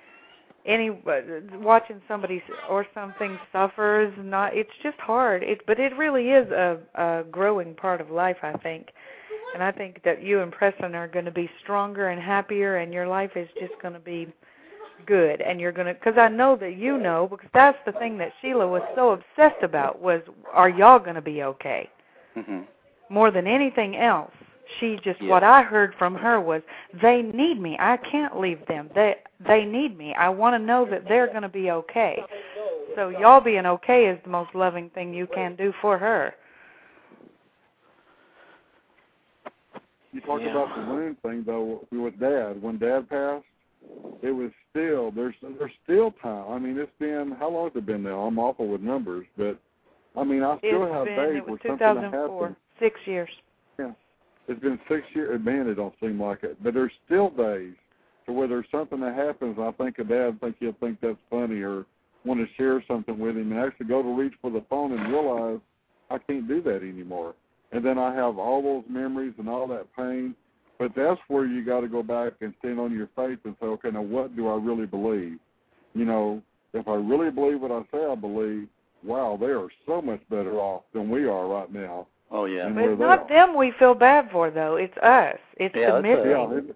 B: watching somebody or something suffer is not. It's just hard. But it really is a growing part of life, I think. And I think that you and Preston are going to be stronger and happier, and your life is just going to be good, and you're going to, because I know that you know, because that's the thing that Sheila was so obsessed about was, are y'all going to be okay? More than anything else, she just, what I heard from her was, they need me. I can't leave them. They need me. I want to know that they're going to be okay. So y'all being okay is the most loving thing you can do for her.
C: you talked about the wound thing, though, with Dad. When Dad passed, it was still, there's still time. I mean, it's been, how long has it been now? I'm awful with numbers, but, I mean, I still have days where something happens.
B: 6 years.
C: Yeah. It's been 6 years. Man, it don't seem like it. But there's still days to where there's something that happens, and I think of Dad, think he'll think that's funny or want to share something with him and actually go to reach for the phone and realize I can't do that anymore. And then I have all those memories and all that pain. But that's where you got to go back and stand on your faith and say, okay, now what do I really believe? You know, if I really believe what I say I believe, wow, they are so much better off than we are right now.
E: Oh, yeah.
B: But it's not them we feel bad for, though. It's us. It's the missing.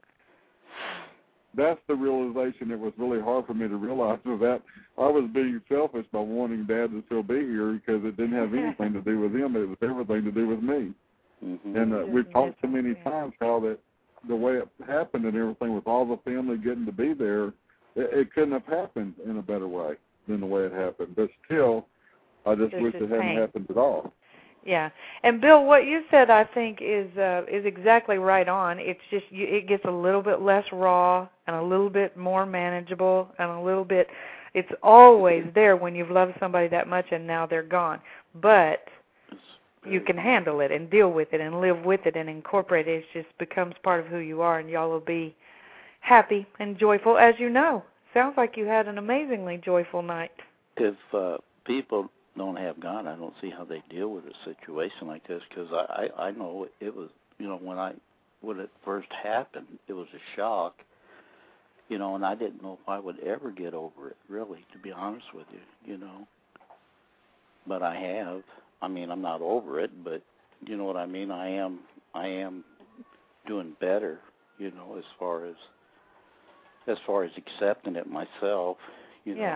C: That's the realization that was really hard for me to realize, was that I was being selfish by wanting Dad to still be here because it didn't have anything to do with him. It was everything to do with me.
E: Mm-hmm.
C: And we've talked so many times how that the way it happened and everything with all the family getting to be there, it couldn't have happened in a better way than the way it happened. But still, I just wish it hadn't happened at all.
B: Yeah, and Bill, what you said, I think, is exactly right on. It's just it gets a little bit less raw and a little bit more manageable and a little bit. It's always there when you've loved somebody that much and now they're gone, but you can handle it and deal with it and live with it and incorporate it. It just becomes part of who you are, and y'all will be happy and joyful, as you know. Sounds like you had an amazingly joyful night.
E: If people don't have God, I don't see how they deal with a situation like this, because I know it was, you know, when it first happened, it was a shock, you know, and I didn't know if I would ever get over it, really, to be honest with you, you know. But I have. I mean, I'm not over it, but you know what I mean? I am doing better, you know, as far as accepting it myself, you know.
B: Yeah.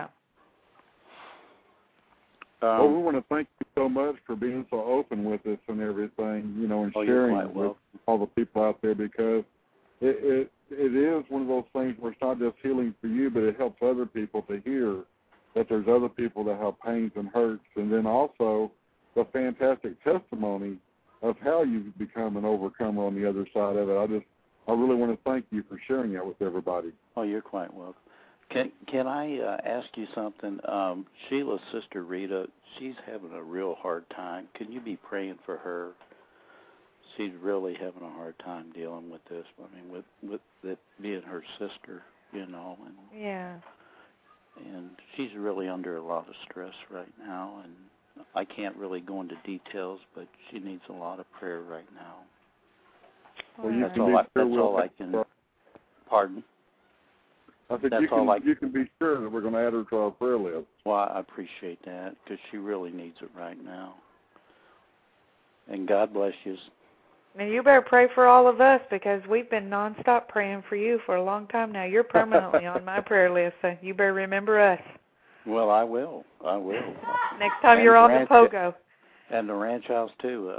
C: Well, we want to thank you so much for being so open with us and everything, you know, and sharing it with all the people out there, because it is one of those things where it's not just healing for you, but it helps other people to hear that there's other people that have pains and hurts, and then also the fantastic testimony of how you've become an overcomer on the other side of it. I really want to thank you for sharing that with everybody.
E: Oh, you're quite welcome. Can I ask you something? Sheila's sister Rita, she's having a real hard time. Can you be praying for her? She's really having a hard time dealing with this. I mean, with it being her sister, you know. And,
B: yeah.
E: And she's really under a lot of stress right now, and I can't really go into details, but she needs a lot of prayer right now.
C: Well,
E: that's all I can. Pardon?
C: I think you can be sure that we're going to add her to our prayer list.
E: Well, I appreciate that, because she really needs it right now. And God bless you.
B: And you better pray for all of us, because we've been nonstop praying for you for a long time now. You're permanently on my prayer list, so you better remember us.
E: Well, I will.
B: Next time you're on the Pogo.
E: And the ranch house, too.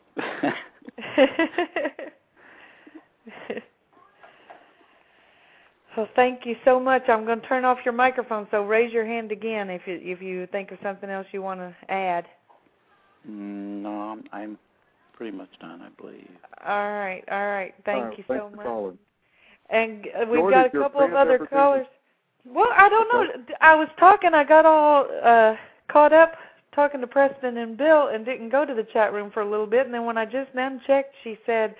B: Well, thank you so much. I'm going to turn off your microphone, so raise your hand again if you think of something else you want to add.
E: No, I'm pretty much done, I believe.
B: All right. Thank you so much.
C: Calling.
B: And we've got a couple of other callers. Well, I don't know. I was talking. I got all caught up talking to Preston and Bill and didn't go to the chat room for a little bit. And then when I just then checked, she said,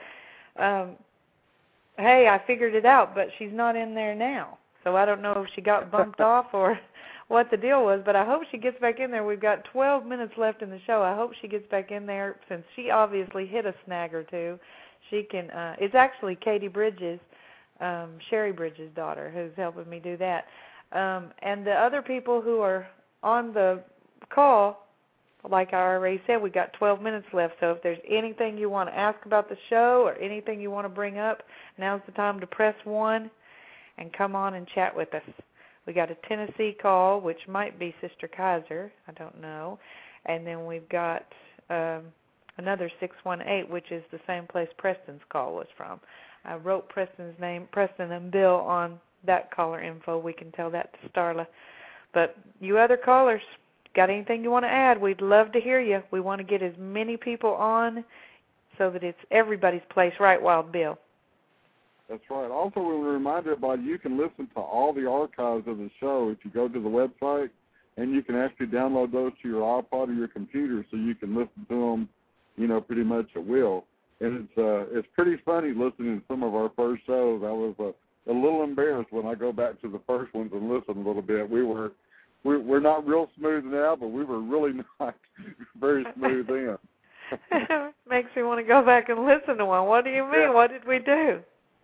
B: hey, I figured it out, but she's not in there now. So I don't know if she got bumped off or what the deal was, but I hope she gets back in there. We've got 12 minutes left in the show. I hope she gets back in there, since she obviously hit a snag or two. She can. It's actually Katie Bridges, Sherry Bridges' daughter, who's helping me do that. And the other people who are on the call, like I already said, we got 12 minutes left. So if there's anything you want to ask about the show or anything you want to bring up, now's the time to press 1 and come on and chat with us. We got a Tennessee call, which might be Sister Kaiser. I don't know. And then we've got another 618, which is the same place Preston's call was from. I wrote Preston's name, Preston and Bill, on that caller info. We can tell that to Starla. But you other callers, got anything you want to add? We'd love to hear you. We want to get as many people on so that it's everybody's place, right, Wild Bill?
C: That's right. Also, we want to remind everybody you can listen to all the archives of the show if you go to the website, and you can actually download those to your iPod or your computer so you can listen to them, pretty much at will. And it's pretty funny listening to some of our first shows. I was a little embarrassed when I go back to the first ones and listen a little bit. We're not real smooth now, but we were really not very smooth then.
B: Makes me want to go back and listen to one. What do you mean? What did we do?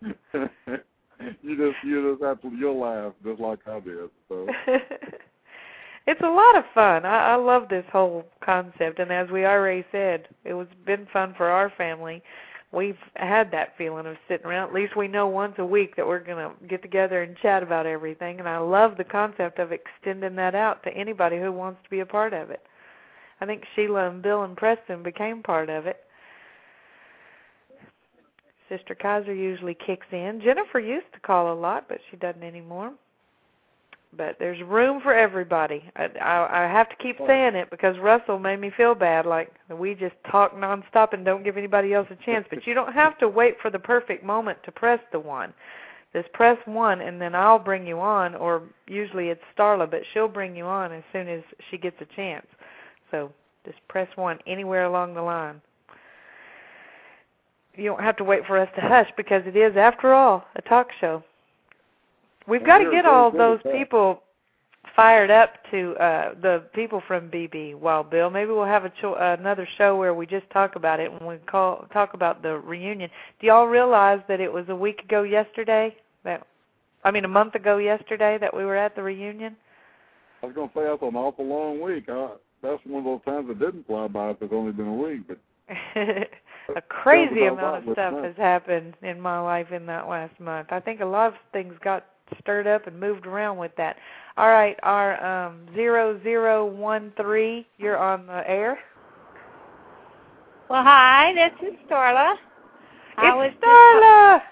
C: you just have to, you'll laugh just like I did. So.
B: It's a lot of fun. I love this whole concept, and as we already said, it's been fun for our family. We've had that feeling of sitting around. At least we know once a week that we're going to get together and chat about everything, and I love the concept of extending that out to anybody who wants to be a part of it. I think Sheila and Bill and Preston became part of it. Sister Kaiser usually kicks in. Jennifer used to call a lot, but she doesn't anymore. But there's room for everybody. I have to keep saying it because Russell made me feel bad, like we just talk nonstop and don't give anybody else a chance. But you don't have to wait for the perfect moment to press the one. Just press 1, and then I'll bring you on, or usually it's Starla, but she'll bring you on as soon as she gets a chance. So just press 1 anywhere along the line. You don't have to wait for us to hush because it is, after all, a talk show. We've got to get all those people fired up to the people from BB, Wild Bill. Maybe we'll have another show where we just talk about it when we talk about the reunion. Do y'all realize that it was a week ago yesterday? A month ago yesterday that we were at the reunion?
C: I was going to say that's an awful long week. That's one of those times that didn't fly by if it's only been a week. But
B: a crazy amount of stuff has happened in my life in that last month. I think a lot of things got stirred up and moved around with that. All right, our 0013, you're on the air.
F: Well, hi, this is Starla.
B: Starla!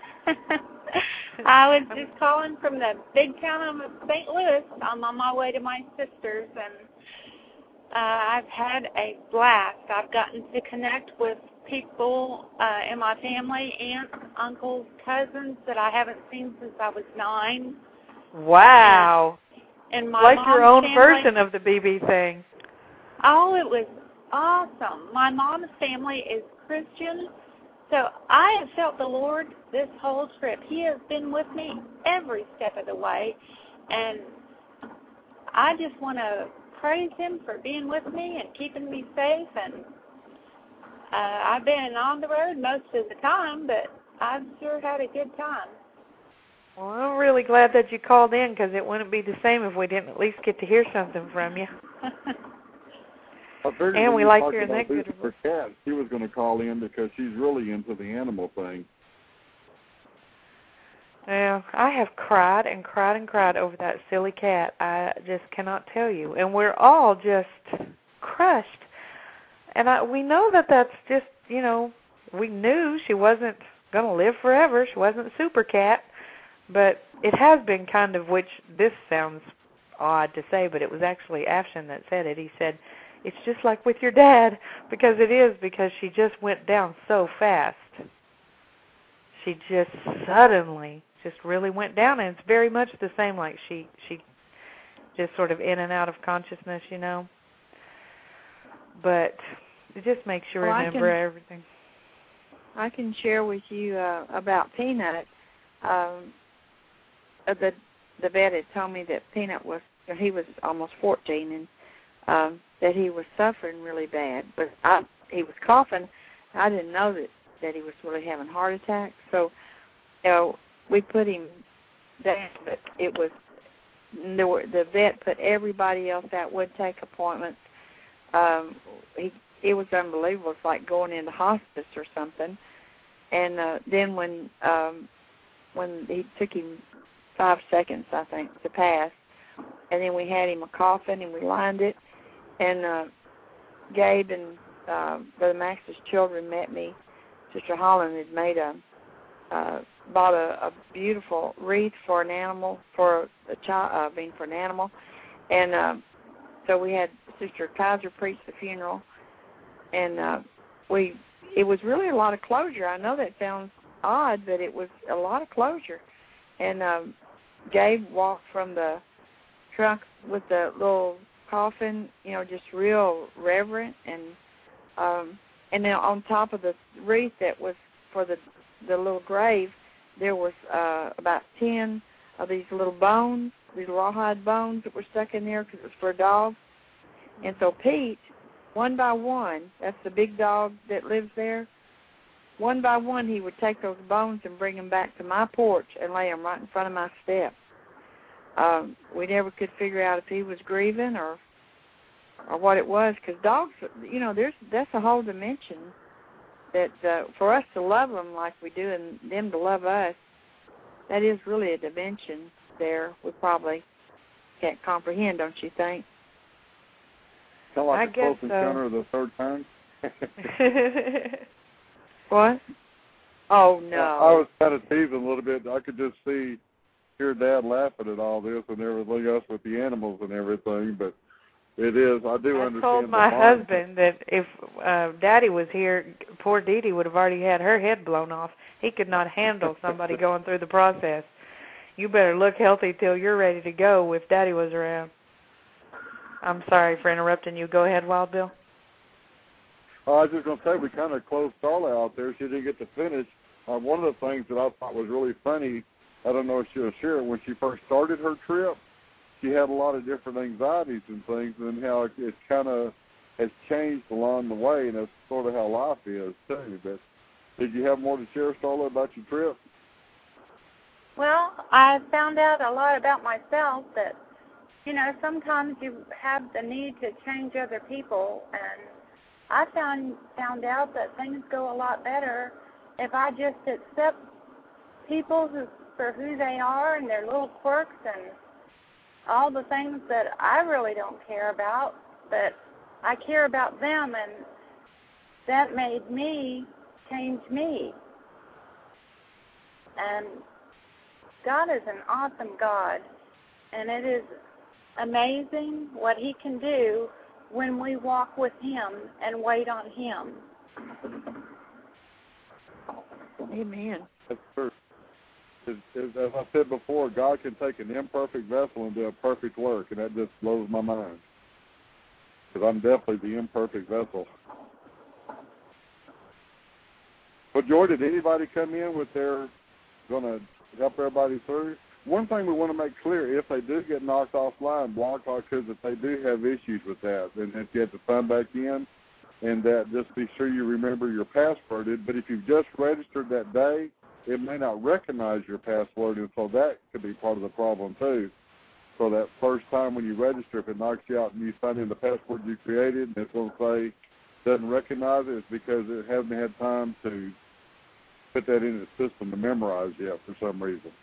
F: I was just calling from the big town of St. Louis. I'm on my way to my sister's, and I've had a blast. I've gotten to connect with people in my family, aunts, uncles, cousins that I haven't seen since I was 9.
B: Wow.
F: And my
B: like your own
F: family,
B: version of the BB thing.
F: Oh, it was awesome. My mom's family is Christian, so I have felt the Lord this whole trip. He has been with me every step of the way, and I just want to praise Him for being with me and keeping me safe. And I've been on the road most of the time, but I've sure had a good time.
B: Well, I'm really glad that you called in because it wouldn't be the same if we didn't at least get to hear something from you. And we like hearing that good
C: voice. Cat, she was going to call in because she's really into the animal thing.
B: Well, I have cried and cried and cried over that silly cat. I just cannot tell you. And we're all just crushed. And we know that that's just, we knew she wasn't going to live forever. She wasn't a super cat. But it has been kind of, which this sounds odd to say, but it was actually Afshin that said it. He said, it's just like with your dad, because it is, because she just went down so fast. She just suddenly just really went down, and it's very much the same, like she just sort of in and out of consciousness, But it just makes you remember everything.
A: I can share with you about Peanut. The vet had told me that Peanut he was almost 14, and that he was suffering really bad. But he was coughing. I didn't know that he was really having heart attacks. So, we put him down, but the vet put everybody else that would take appointments. It was unbelievable. It's like going into hospice or something. And then when he took him 5 seconds, I think, to pass, and then we had him a coffin and we lined it, and Gabe and Brother Max's children met me. Sister Holland had bought a beautiful wreath for an animal, for an animal, and so we had Sister Kaiser preach the funeral, and we it was really a lot of closure. I know that sounds odd, but it was a lot of closure. And Gabe walked from the trunk with the little coffin, you know, just real reverent, and then on top of the wreath that was for the little grave, there was about 10 of these little bones, these rawhide bones that were stuck in there because it was for a dog. And so Pete, one by one, that's the big dog that lives there, one by one he would take those bones and bring them back to my porch and lay them right in front of my step. We never could figure out if he was grieving or what it was, because dogs, you know, that's a whole dimension that for us to love them like we do and them to love us, that is really a dimension there we probably can't comprehend, don't you think?
C: Kind of like
A: a
C: close encounter of the third kind.
A: What? Oh, no.
C: I was kind of teasing a little bit. I could just hear Dad laughing at all this and everything else with the animals and everything, but it is. I do understand.
B: I told my husband that if Daddy was here, poor Dee Dee would have already had her head blown off. He could not handle somebody going through the process. You better look healthy till you're ready to go if Daddy was around. I'm sorry for interrupting you. Go ahead, Wild Bill.
C: I was just going to say, we kind of closed Starla out there. She didn't get to finish. One of the things that I thought was really funny, I don't know if she'll share it, when she first started her trip, she had a lot of different anxieties and things, and how it kind of has changed along the way, and that's sort of how life is, too. But did you have more to share, Starla, about your trip?
F: Well, I found out a lot about myself that, you know, sometimes you have the need to change other people, and I found out that things go a lot better if I just accept people for who they are and their little quirks and all the things that I really don't care about, but I care about them, and that made me change me. And God is an awesome God, and it is amazing what He can do when we walk with Him and wait on Him.
A: Amen.
C: That's true. As I said before, God can take an imperfect vessel and do a perfect work, and that just blows my mind. Because I'm definitely the imperfect vessel. But, Joy, did anybody come in with their going to help everybody through? One thing we want to make clear, if they do get knocked offline, Blog Talk says that they do have issues with that, and that you have to sign back in, and that just be sure you remember your password. But if you've just registered that day, it may not recognize your password, and so that could be part of the problem too. So that first time when you register, if it knocks you out and you sign in the password you created, and it's going to say doesn't recognize it, it's because it hasn't had time to put that in its system to memorize yet for some reason.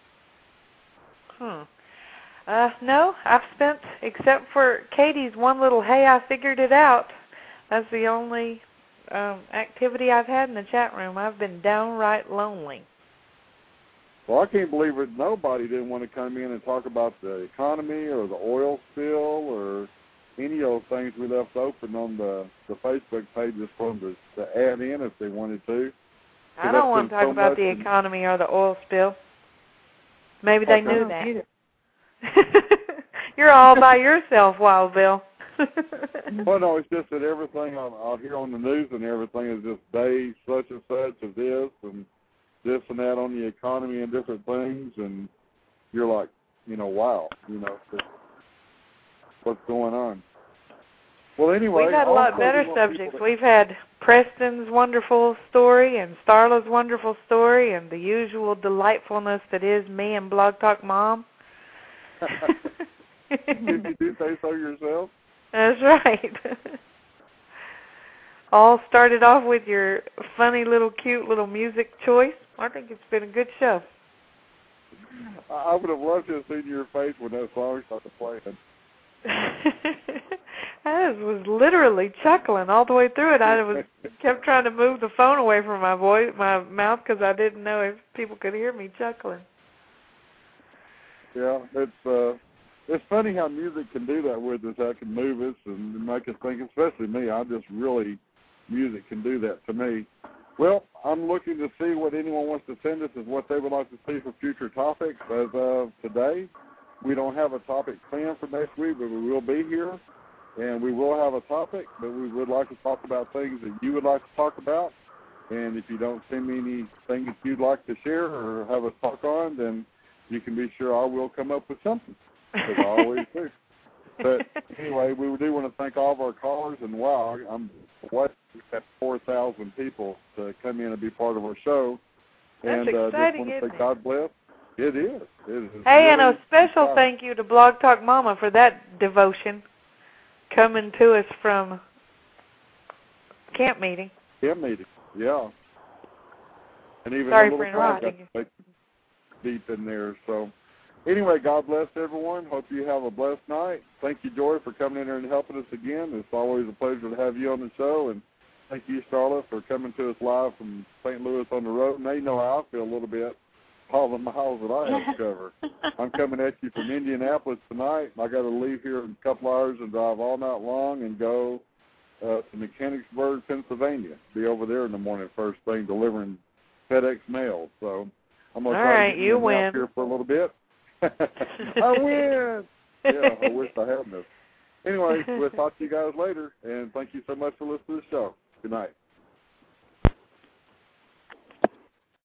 B: No, I've spent, except for Katie's one little, hey, I figured it out, that's the only activity I've had in the chat room. I've been downright lonely.
C: Well, I can't believe it. Nobody didn't want to come in and talk about the economy or the oil spill or any of those things we left open on the Facebook pages for them to add in if they wanted to.
B: I don't want to talk about the economy or the oil spill. Maybe they knew that. You're all by yourself, Wild Bill.
C: Well, no, it's just that everything I'll hear on the news and everything is just day such and such of this and this and that on the economy and different things, and you're like, you know, wow, you know, what's going on. Well, anyway,
B: we've had a lot better subjects. We've had Preston's wonderful story and Starla's wonderful story and the usual delightfulness that is me and Blog Talk Mom.
C: Did you do say so yourself?
B: That's right. All started off with your funny little cute little music choice. I think it's been a good show.
C: I would have loved to have seen your face when that song started playing.
B: I was literally chuckling all the way through it. I kept trying to move the phone away from my mouth because I didn't know if people could hear me chuckling.
C: Yeah, it's funny how music can do that with us. How it can move us and make us think, especially me. Music can do that to me. Well, I'm looking to see what anyone wants to send us is what they would like to see for future topics. As of today, we don't have a topic planned for next week, but we will be here, and we will have a topic, but we would like to talk about things that you would like to talk about. And if you don't send me anything that you'd like to share or have us talk on, then you can be sure I will come up with something, because I always do. But anyway, we do want to thank all of our callers, and wow, I'm blessed to have 4,000 people to come in and be part of our show.
B: That's
C: and
B: exciting,
C: just want to
B: isn't
C: say God bless. It is.
B: Hey,
C: really
B: and a special
C: exciting.
B: thank you to Blog Talk Mama for that devotion coming to us from camp meeting.
C: Camp meeting, yeah. And even
B: Sorry
C: a
B: for
C: little song
B: interrupting
C: got deep in there. So anyway, God bless everyone. Hope you have a blessed night. Thank you, Joy, for coming in here and helping us again. It's always a pleasure to have you on the show. And thank you, Starla, for coming to us live from St. Louis on the road. And they know how I feel a little bit, all the miles that I have to cover. I'm coming at you from Indianapolis tonight. I got to leave here in a couple hours and drive all night long and go to Mechanicsburg, Pennsylvania. Be over there in the morning first thing delivering FedEx mail. So I'm going to try to get you win here for a little bit. I win! Yeah, I wish I hadn't. Anyway, we'll talk to you guys later, and thank you so much for listening to the show. Good night.